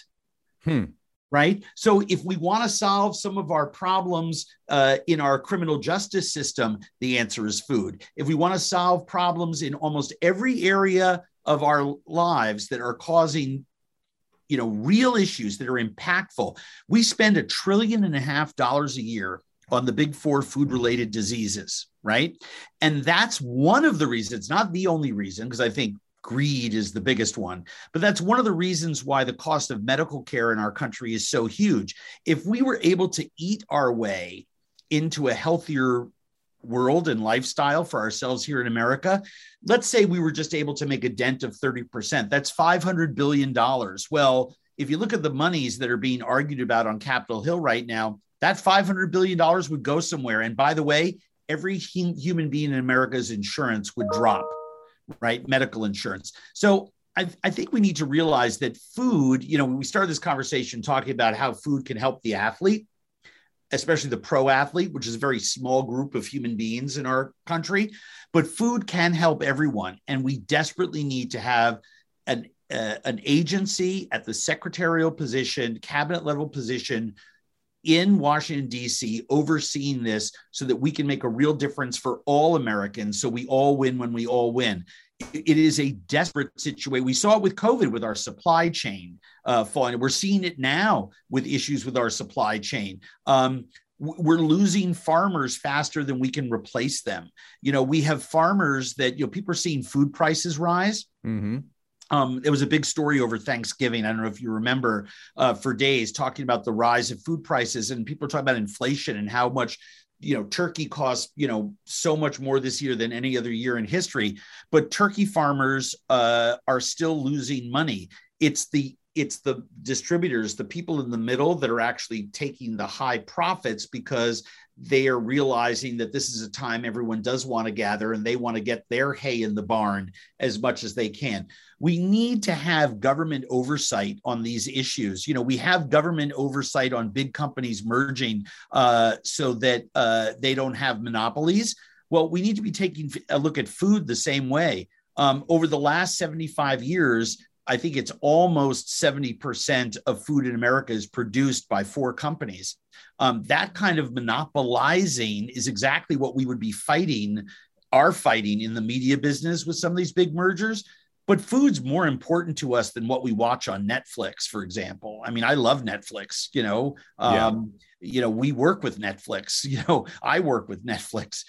Right? So if we want to solve some of our problems in our criminal justice system, the answer is food. If we want to solve problems in almost every area of our lives that are causing, real issues that are impactful, we spend $1.5 trillion a year on the big 4 food-related diseases, right? And that's one of the reasons, not the only reason, because I think greed is the biggest one. But that's one of the reasons why the cost of medical care in our country is so huge. If we were able to eat our way into a healthier world and lifestyle for ourselves here in America, let's say we were just able to make a dent of 30%, that's $500 billion. Well, if you look at the monies that are being argued about on Capitol Hill right now, that $500 billion would go somewhere. And by the way, every human being in America's insurance would drop, right? Medical insurance. So I think we need to realize that food, we started this conversation talking about how food can help the athlete, especially the pro athlete, which is a very small group of human beings in our country. But food can help everyone. And we desperately need to have an agency at the secretarial position, cabinet level position in Washington, D.C., overseeing this so that we can make a real difference for all Americans. So we all win when we all win. It is a desperate situation. We saw it with COVID, with our supply chain falling. We're seeing it now with issues with our supply chain. We're losing farmers faster than we can replace them. We have farmers that, people are seeing food prices rise. Mm-hmm. It was a big story over Thanksgiving. I don't know if you remember, for days talking about the rise of food prices, and people are talking about inflation and how much, turkey costs, so much more this year than any other year in history. But turkey farmers are still losing money. It's the distributors, the people in the middle that are actually taking the high profits because they are realizing that this is a time everyone does want to gather and they want to get their hay in the barn as much as they can. We need to have government oversight on these issues. We have government oversight on big companies merging so that they don't have monopolies. Well, we need to be taking a look at food the same way. Over the last 75 years, I think it's almost 70% of food in America is produced by 4 companies. That kind of monopolizing is exactly what we would be fighting in the media business with some of these big mergers. But food's more important to us than what we watch on Netflix, for example. I mean, I love Netflix, we work with Netflix, I work with Netflix,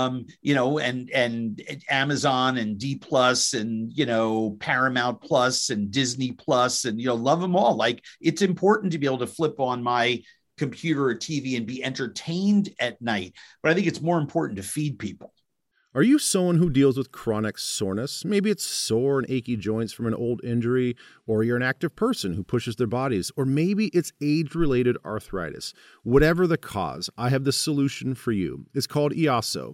and Amazon and D Plus and, Paramount Plus and Disney Plus and, love them all. Like, it's important to be able to flip on my computer or TV and be entertained at night. But I think it's more important to feed people. Are you someone who deals with chronic soreness? Maybe it's sore and achy joints from an old injury, or you're an active person who pushes their bodies, or maybe it's age-related arthritis. Whatever the cause, I have the solution for you. It's called IASO,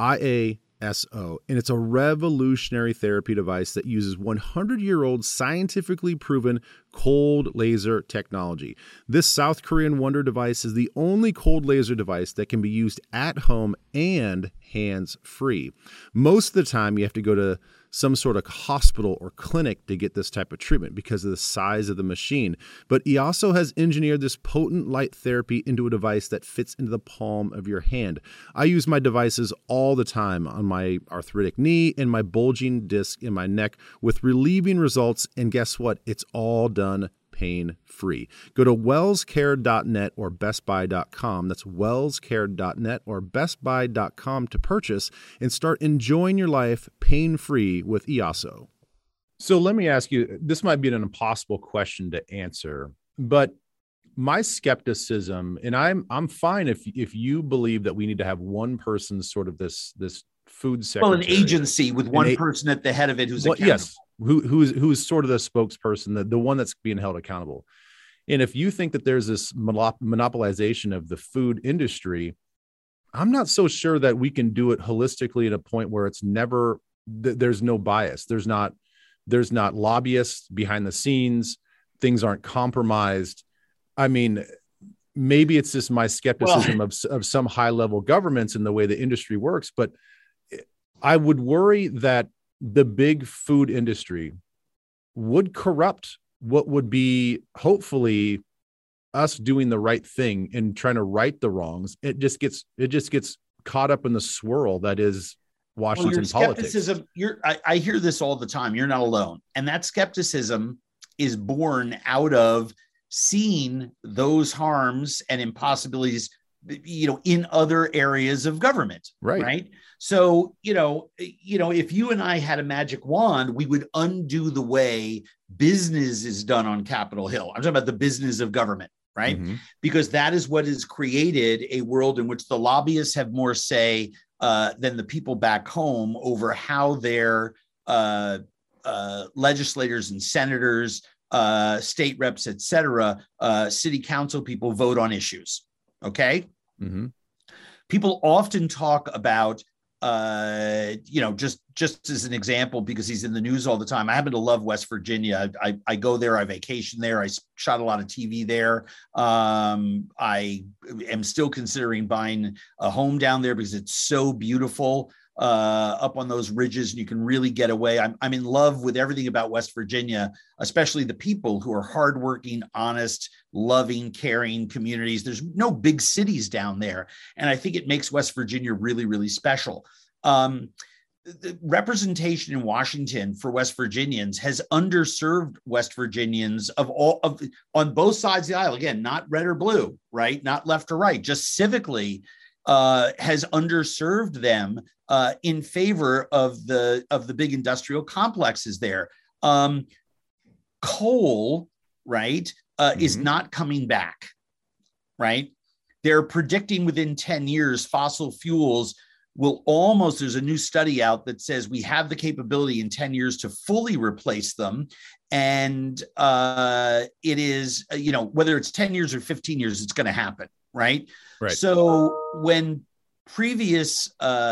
IASO, and it's a revolutionary therapy device that uses 100-year-old scientifically proven cold laser technology. This South Korean wonder device is the only cold laser device that can be used at home and hands-free. Most of the time, you have to go to some sort of hospital or clinic to get this type of treatment because of the size of the machine. But IASO has engineered this potent light therapy into a device that fits into the palm of your hand. I use my devices all the time on my arthritic knee and my bulging disc in my neck with relieving results. And guess what? It's all done pain-free. Go to wellscare.net or bestbuy.com. That's wellscare.net or bestbuy.com to purchase and start enjoying your life pain-free with IASO. So let me ask you, this might be an impossible question to answer, but my skepticism, and I'm fine if you believe that we need to have one person sort of this food secretary. Well, an agency with one person at the head of it who's accountable. Yes. Who's sort of the spokesperson, the one that's being held accountable. And if you think that there's this monopolization of the food industry, I'm not so sure that we can do it holistically at a point where it's never, there's no bias. There's not lobbyists behind the scenes. Things aren't compromised. I mean, maybe it's just my skepticism of some high level governments and the way the industry works, but I would worry that the big food industry would corrupt what would be hopefully us doing the right thing and trying to right the wrongs. It just gets caught up in the swirl that is Washington politics. I hear this all the time. You're not alone. And that skepticism is born out of seeing those harms and impossibilities in other areas of government. Right. So, if you and I had a magic wand, we would undo the way business is done on Capitol Hill. I'm talking about the business of government, right? Mm-hmm. Because that is what has created a world in which the lobbyists have more say than the people back home over how their legislators and senators, state reps, et cetera, city council people vote on issues. Okay. Mm-hmm. People often talk about, just as an example, because he's in the news all the time. I happen to love West Virginia. I go there. I vacation there. I shot a lot of TV there. I am still considering buying a home down there because it's so beautiful up on those ridges, and you can really get away. I'm in love with everything about West Virginia, especially the people who are hardworking, honest, loving, caring communities. There's no big cities down there, and I think it makes West Virginia really, really special. The representation in Washington for West Virginians has underserved West Virginians on both sides of the aisle. Again, not red or blue, right? Not left or right, just civically. Has underserved them in favor of the big industrial complexes there. Coal, right, is not coming back, right? They're predicting within 10 years, fossil fuels will almost, there's a new study out that says we have the capability in 10 years to fully replace them. And it is, whether it's 10 years or 15 years, it's going to happen. Right. So when previous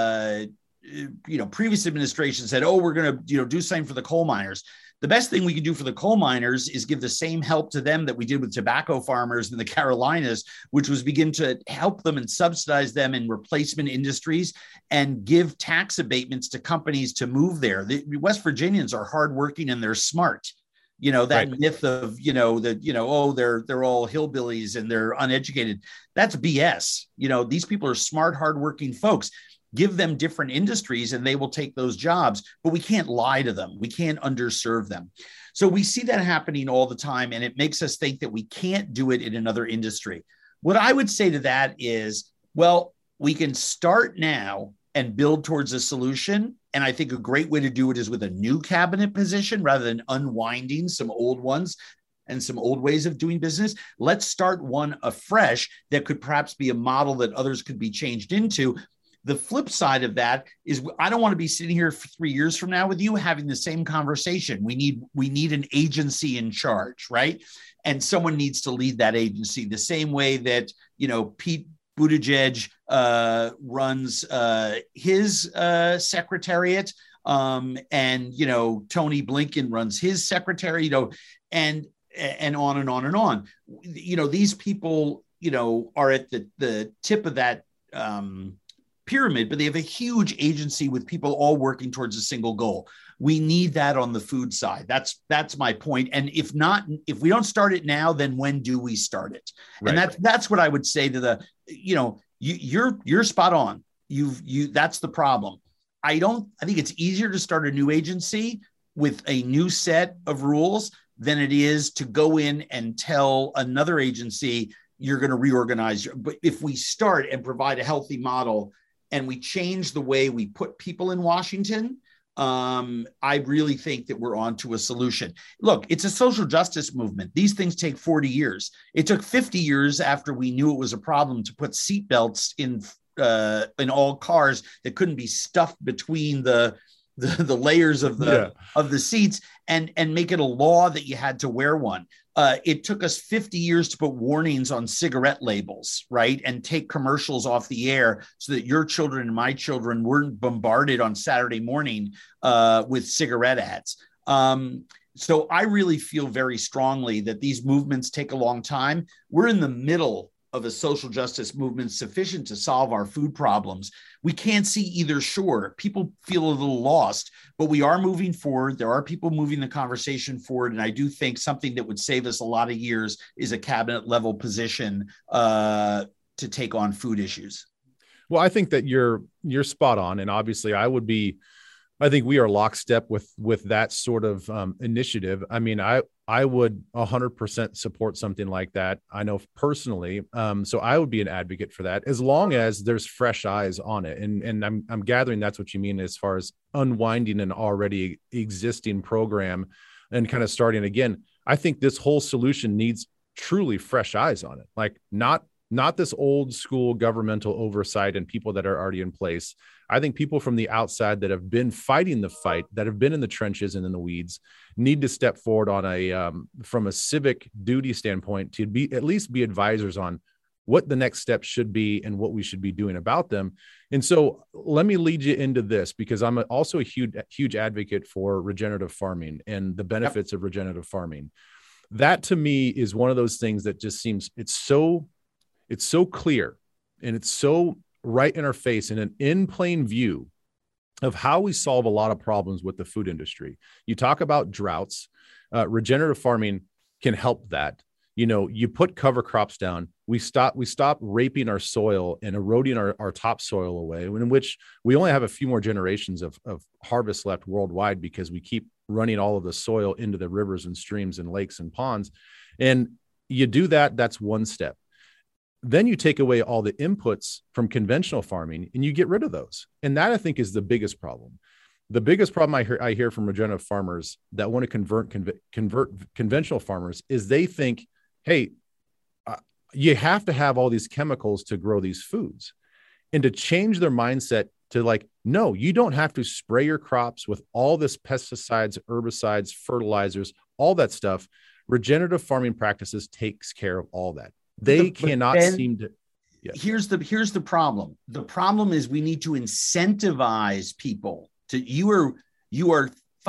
administrations said, oh, we're going to, do something for the coal miners, the best thing we can do for the coal miners is give the same help to them that we did with tobacco farmers in the Carolinas, which was begin to help them and subsidize them in replacement industries and give tax abatements to companies to move there. The West Virginians are hardworking and they're smart. That myth of, they're all hillbillies and they're uneducated. That's BS. These people are smart, hardworking folks. Give them different industries and they will take those jobs, but we can't lie to them. We can't underserve them. So we see that happening all the time, and it makes us think that we can't do it in another industry. What I would say to that is, well, we can start now and build towards a solution. And I think a great way to do it is with a new cabinet position rather than unwinding some old ones and some old ways of doing business. Let's start one afresh that could perhaps be a model that others could be changed into. The flip side of that is I don't want to be sitting here for 3 years from now with you having the same conversation. We need an agency in charge, right? And someone needs to lead that agency the same way that, Pete Buttigieg runs his secretariat, and Tony Blinken runs his secretary, and on and on and on. These people are at the tip of that pyramid, but they have a huge agency with people all working towards a single goal. We need that on the food side. That's my point. And if we don't start it now, then when do we start it? Right. And that's what I would say to you're spot on. That's the problem. I think it's easier to start a new agency with a new set of rules than it is to go in and tell another agency you're going to reorganize. But if we start and provide a healthy model and we change the way we put people in Washington, I really think that we're on to a solution. Look, it's a social justice movement. These things take 40 years. It took 50 years after we knew it was a problem to put seatbelts in all cars that couldn't be stuffed between the layers of the seats and make it a law that you had to wear one. It took us 50 years to put warnings on cigarette labels, right? And take commercials off the air so that your children and my children weren't bombarded on Saturday morning with cigarette ads. So I really feel very strongly that these movements take a long time. We're in the middle of a social justice movement sufficient to solve our food problems. We can't see either shore. People feel a little lost, but we are moving forward. There are people moving the conversation forward. And I do think something that would save us a lot of years is a cabinet level position to take on food issues. Well, I think that you're spot on. And obviously I would be I think we are lockstep with that sort of initiative. I mean, I would 100% support something like that. I know personally, so I would be an advocate for that as long as there's fresh eyes on it. And I'm gathering that's what you mean as far as unwinding an already existing program and kind of starting again. I think this whole solution needs truly fresh eyes on it, like not this old school governmental oversight and people that are already in place. I think people from the outside that have been fighting the fight, that have been in the trenches and in the weeds, need to step forward on a from a civic duty standpoint to be at least be advisors on what the next steps should be and what we should be doing about them. And so let me lead you into this, because I'm also a huge advocate for regenerative farming and the benefits of regenerative farming. That to me is one of those things that just seems it's so clear and it's so right in our face and in plain view of how we solve a lot of problems with the food industry. You talk about droughts, regenerative farming can help that. You know, you put cover crops down, we stop raping our soil and eroding our topsoil away, in which we only have a few more generations of harvest left worldwide because we keep running all of the soil into the rivers and streams and lakes and ponds. And you do that, that's one step. Then you take away all the inputs from conventional farming and you get rid of those. And that, I think, is the biggest problem. The biggest problem I hear from regenerative farmers that want to convert conventional farmers is they think, hey, you have to have all these chemicals to grow these foods. And to change their mindset to like, no, you don't have to spray your crops with all this pesticides, herbicides, fertilizers, all that stuff. Regenerative farming practices takes care of all that. They cannot seem to. Yeah. Here's the problem. The problem is we need to incentivize people to. You are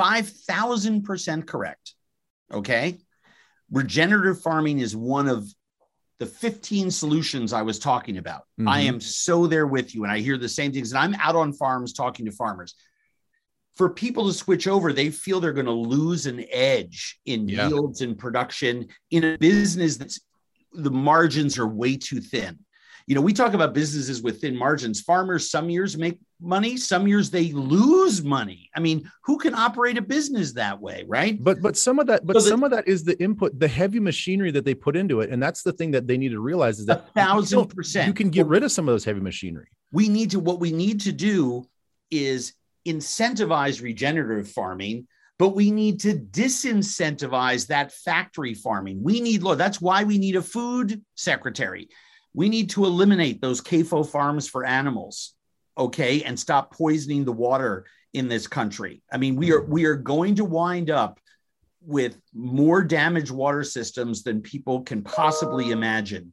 5,000% correct. Okay, regenerative farming is one of the 15 solutions I was talking about. Mm-hmm. I am so there with you, and I hear the same things. And I'm out on farms talking to farmers. For people to switch over, they feel they're going to lose an edge in yields and production in a business that's the margins are way too thin. You know, we talk about businesses with thin margins. Farmers, some years make money, some years they lose money. I mean, who can operate a business that way, right? But some of that, some of that is the input, the heavy machinery that they put into it. And that's the thing that they need to realize is that 1,000%. You can get rid of some of those heavy machinery. What we need to do is incentivize regenerative farming, but we need to disincentivize that factory farming. That's why we need a food secretary. We need to eliminate those CAFO farms for animals, okay, and stop poisoning the water in this country. I mean, we are going to wind up with more damaged water systems than people can possibly imagine.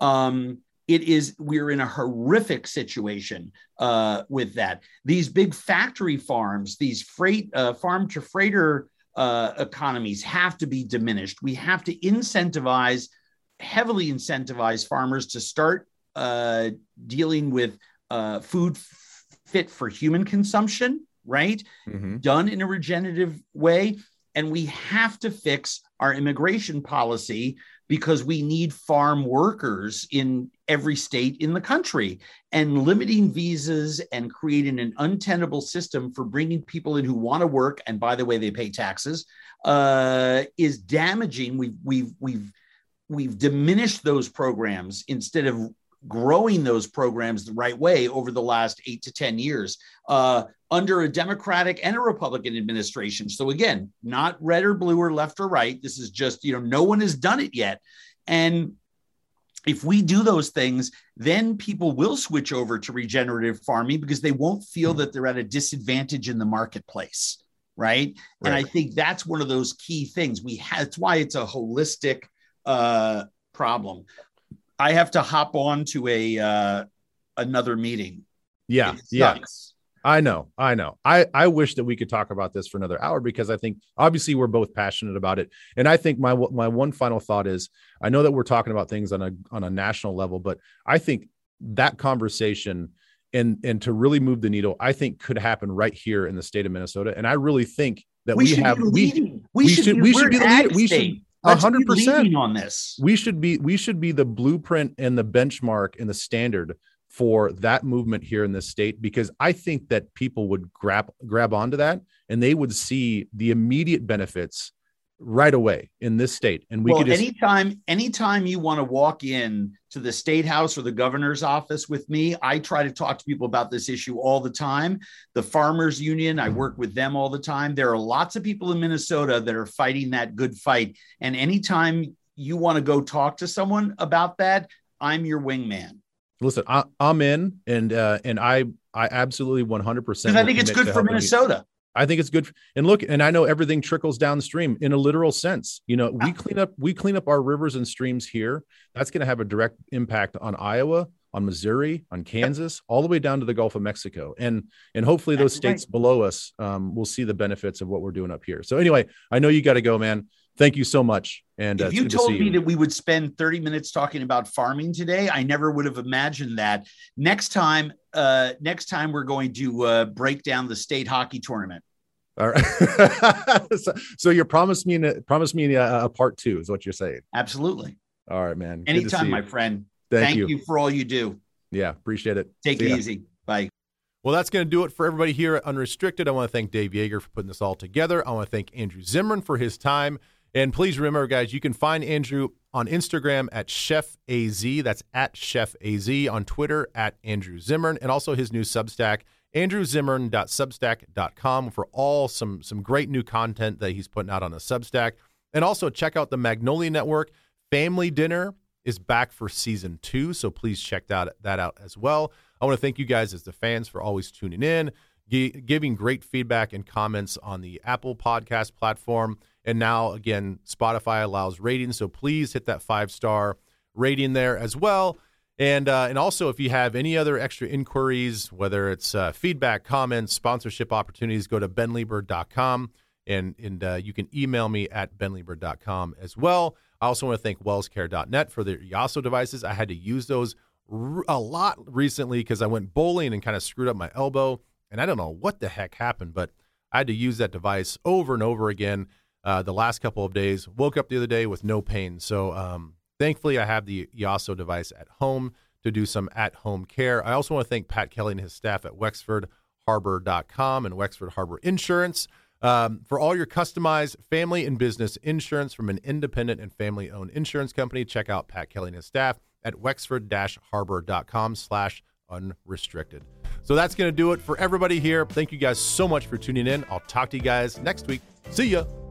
We're in a horrific situation with that. These big factory farms, these farm to freighter economies have to be diminished. We have to heavily incentivize farmers to start dealing with food fit for human consumption, right? Mm-hmm. Done in a regenerative way. And we have to fix our immigration policy because we need farm workers in every state in the country, and limiting visas and creating an untenable system for bringing people in who want to work. And by the way, they pay taxes is damaging. We've diminished those programs instead of growing those programs the right way over the last 8 to 10 years under a Democratic and a Republican administration. So again, not red or blue or left or right. This is just, no one has done it yet. And if we do those things, then people will switch over to regenerative farming because they won't feel that they're at a disadvantage in the marketplace. Right. And I think that's one of those key things that's why it's a holistic problem. I have to hop on to another meeting. Yeah. I know. I wish that we could talk about this for another hour because I think obviously we're both passionate about it. And I think my one final thought is, I know that we're talking about things on a national level, but I think that conversation and to really move the needle, I think could happen right here in the state of Minnesota. And I really think that we should be the leader. We should 100% on this. We should be the blueprint and the benchmark and the standard for that movement here in this state, because I think that people would grab onto that and they would see the immediate benefits right away in this state. And anytime you want to walk in to the state house or the governor's office with me, I try to talk to people about this issue all the time. The farmers union, I work with them all the time. There are lots of people in Minnesota that are fighting that good fight. And anytime you want to go talk to someone about that, I'm your wingman. Listen, I'm in, and I absolutely 100%. Because I think it's good for Minnesota. I think it's good. And look, and I know everything trickles downstream in a literal sense. You know, we clean up our rivers and streams here. That's going to have a direct impact on Iowa, on Missouri, on Kansas, all the way down to the Gulf of Mexico. And hopefully those states below us will see the benefits of what we're doing up here. So anyway, I know you got to go, man. Thank you so much. And if you told me that we would spend 30 minutes talking about farming today, I never would have imagined that. Next time we're going to break down the state hockey tournament. All right. So you promised me a part 2 is what you're saying. Absolutely. All right, man. Anytime, my friend. Thank you for all you do. Yeah, appreciate it. Take it easy. Bye. Well, that's going to do it for everybody here at Unrestricted. I want to thank Dave Yeager for putting this all together. I want to thank Andrew Zimmern for his time. And please remember, guys, you can find Andrew on Instagram at Chef AZ. That's at Chef AZ. On Twitter at Andrew Zimmern. And also his new Substack, andrewzimmern.substack.com, for all some great new content that he's putting out on the Substack. And also check out the Magnolia Network. Family Dinner is back for season 2, so please check that out as well. I want to thank you guys as the fans for always tuning in, giving great feedback and comments on the Apple Podcast platform. And now, again, Spotify allows ratings, so please hit that 5-star rating there as well. And also, if you have any other extra inquiries, whether it's feedback, comments, sponsorship opportunities, go to benlieber.com, and you can email me at benlieber.com as well. I also want to thank wellscare.net for their Yasso devices. I had to use those a lot recently because I went bowling and kind of screwed up my elbow, and I don't know what the heck happened, but I had to use that device over and over again the last couple of days. Woke up the other day with no pain. So thankfully, I have the Yasso device at home to do some at-home care. I also want to thank Pat Kelly and his staff at WexfordHarbor.com and Wexford Harbor Insurance for all your customized family and business insurance from an independent and family-owned insurance company. Check out Pat Kelly and his staff at Wexford-Harbor.com/unrestricted. So that's going to do it for everybody here. Thank you guys so much for tuning in. I'll talk to you guys next week. See ya.